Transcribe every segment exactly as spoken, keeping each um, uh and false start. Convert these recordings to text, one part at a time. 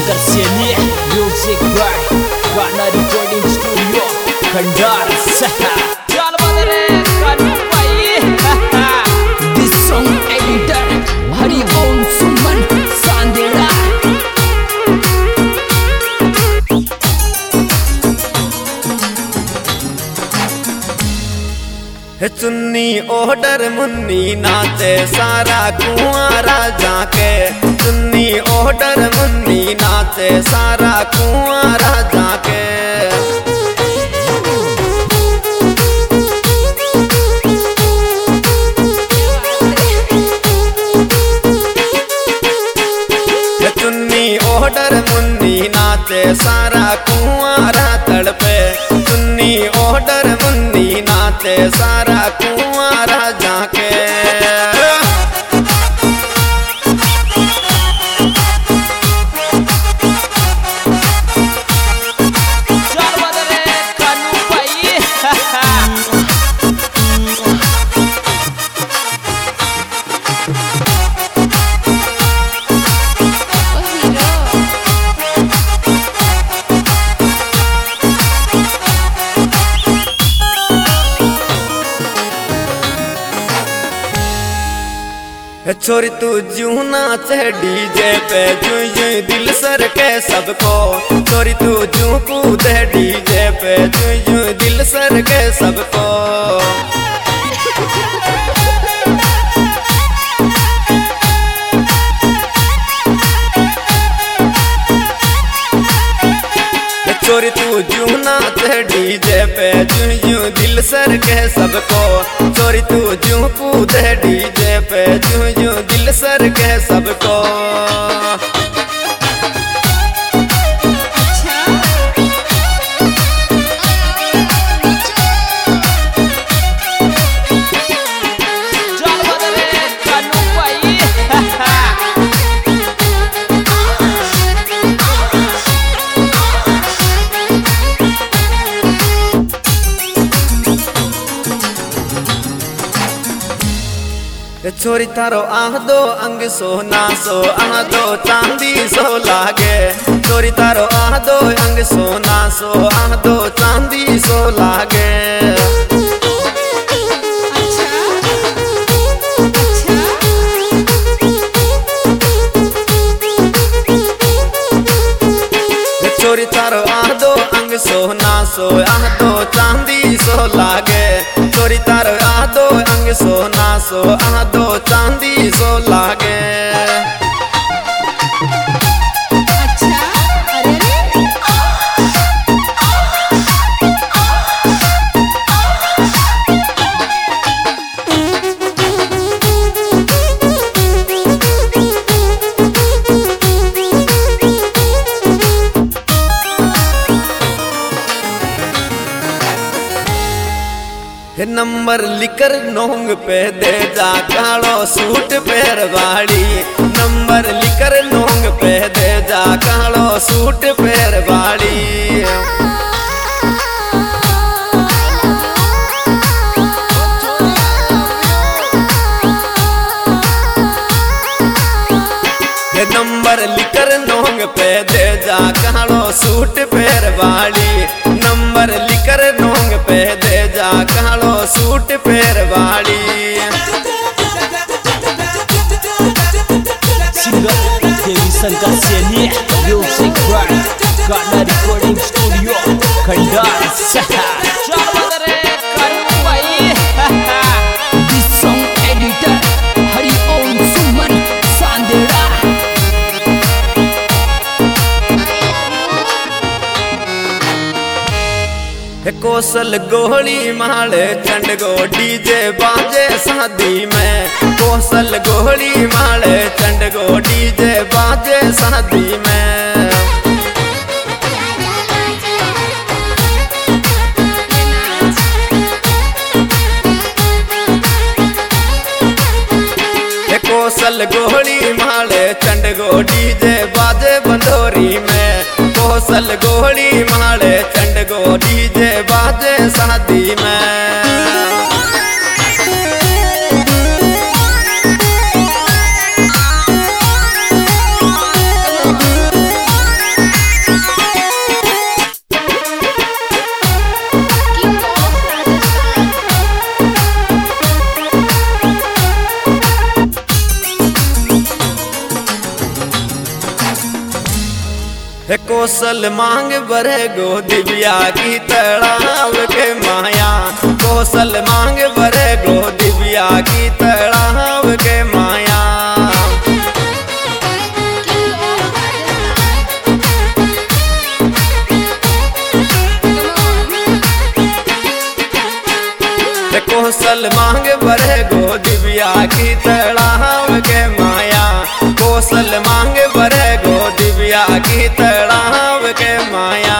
Shankar Saini music by गाना recording studio Khandar सहा चल बदरे कानू भाई दिस सॉन्ग एडिटर हरि ओम सुमन सांदेड़ा चुन्नी ओडर मुन्नी नाचे सारा कुआरा जाके चुन्नी ओडर मुन्नी नाचे सारा कुआरा जाके चुन्नी ओडर मुन्नी नाचे सारा कुआरा तड़पे चुन्नी ओडर मुन्नी नाचे सारा कुआरा जाके छोरी तू जू नाचे डीजे पे जू जू दिल सर के सबको छोरी तू जू कूदे डीजे पे जू जू दिल सर के सबको छोरी तू जू नाचे डीजे पे जू जू दिल सर के सबको छोरी तू जू कूदे डीजे पे जू जू दिल सर के सबको छोरी तारो आदो अंग सोना सो आदो चांदी सो लागे छोरी तारो आदो अंग सोना सो आदो चांदी सो लागे छोरी तारो आदो अंग सोना सो आदो चांदी सो लागे छोरी तारो आदो अंग सोना सो आदो चांदी सो लागे नंबर लिकर नोंग पे दे जा कालो सूट पैरवाड़ी नंबर लिकर नोंग पे दे जा कालो सूट पैरवाड़ी नंबर लिकर नोंग पे दे जा कालो सूट पैरवाड़ी नंबर लिकर नोंग पे दे जा कालो सूट पैरवाड़ी singer Devi Shankar Saini music by गाना रिकॉर्डिंग स्टूडियो खंडार सहा चल बदरे कानू भाई दिस सॉन्ग एडिटर हरि ओम सुमन सांदेड़ा कोसल गोली माले चंडगो डीजे बाजे शादी में कोसल गोली माले चंडगो डीजे बाजे शादी में कोसल गोली माले चंडगो डीजे बाजे बंदोरी में कोसल गोली माले चंडगो डीजे बाजे शादी में कौशल मांग बरे गो दिव्या की तड़ाव के माया। कौशल मांग बरे गो दिव्या की तड़ाव के माया। कौशल मांग बरे गो दिव्या की तड़ाव के माया। कौशल मांग बरे गो दिव्या की तड़ाव के माया।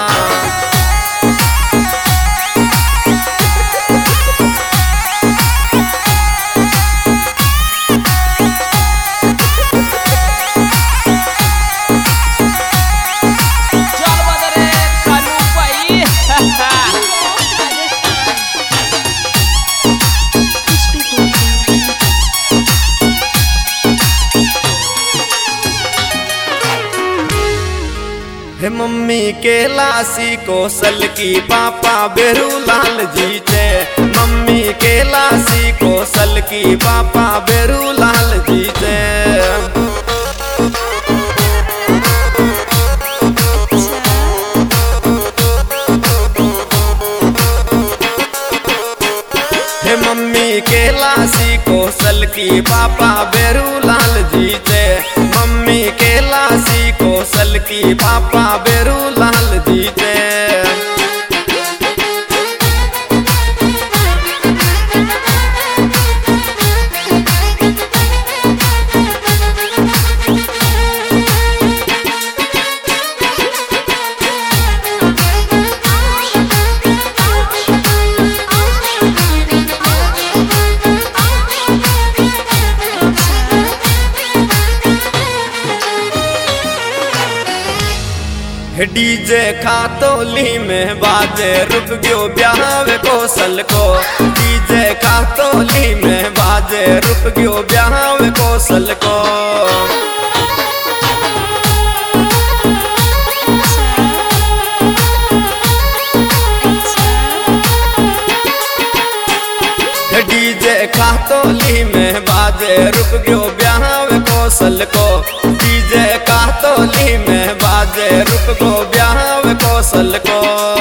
हे मम्मी के लासी कौशल की पापा बेरू लाल जी चे। मम्मी के लासी कौशल की पापा बेरू लाल जी चे। हे मम्मी के लासी कौशल की पापा बेरू लाल जी चे। मम्मी के लासी कौशल की पापा बेरू लाल जी चे। डीजे खातोली में बाजे रुक गयो ब्याह कौशल को। डीजे खातोली में बाजे रुक गयो ब्याह कौशल को। डीजे खातोली में बाजे रुक गयो ब्याह कौशल को। डीजे खातोली में बाजे रुक गयो ब्याह कौशल को।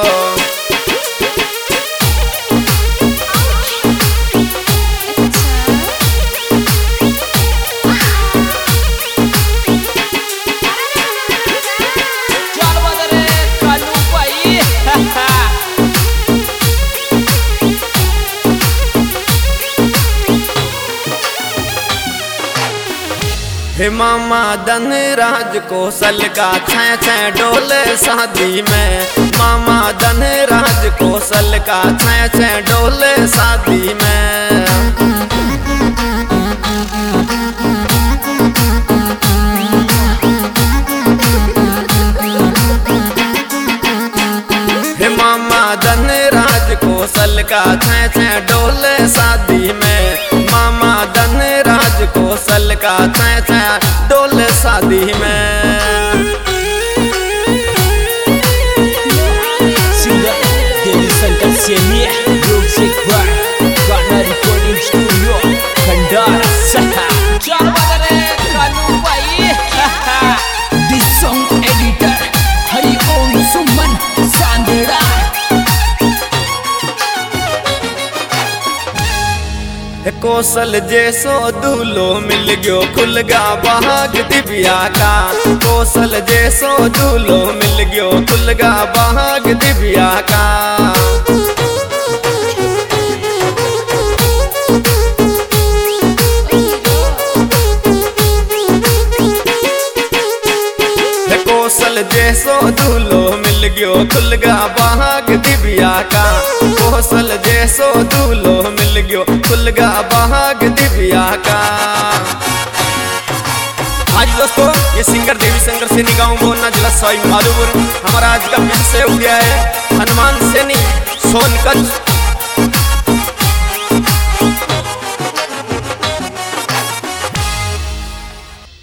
हे मामा धनराज कौशल का छः छः डोले शादी में। मामा धनराज कौशल का छः छः डोले शादी में। हे मामा धनराज कौशल का छः छः डोले शादी में। मामा धनराज कौशल का छः छः डोले शादी में। Singer Devi Shankar Saini music by गाना रिकॉर्डिंग स्टूडियो खंडार सहा। चल बदरे कानू भाई। दिस सॉन्ग एडिटर हरि ओम सुमन सांदेड़ा। कौशल जैसो दूल्हो मिल गयो खुलगा बाग दिव्या का। कौशल जैसो दूल्हो मिल गयो खुलगा बाग दिव्या का। कौशल जैसो दूल्हो मिल गयो खुलगा बाग दिव्या का। कौशल जैसो दूल्हो मिल गयो खुलगा बाग दिव्या का। आज दोस्तों ये सिंगर देवी शंकर सेनी गाँव मोहना जिला सवाई माधोपुर। हमारा आज का विषय हो गया है हनुमान सेनी सोनकच्छ।